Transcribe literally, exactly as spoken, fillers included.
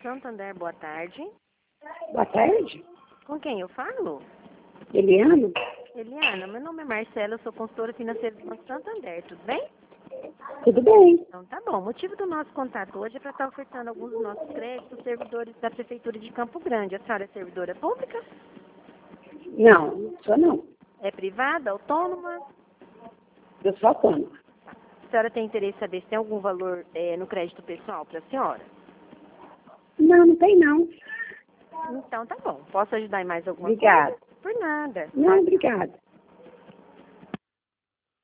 Santander, boa tarde. Boa tarde. Com quem eu falo? Eliana? Eliana, meu nome é Marcela, eu sou consultora financeira do Banco Santander, tudo bem? Tudo bem. Então tá bom. O motivo do nosso contato hoje é para estar ofertando alguns dos nossos créditos aos servidores da Prefeitura de Campo Grande. A senhora é servidora pública? Não, sou não. É privada, autônoma? Eu sou autônoma. A senhora tem interesse em saber se tem algum valor é, no crédito pessoal para a senhora? Não, não tem não. Então tá bom. Posso ajudar em mais alguma Obrigada. coisa? Por nada. Não, obrigada.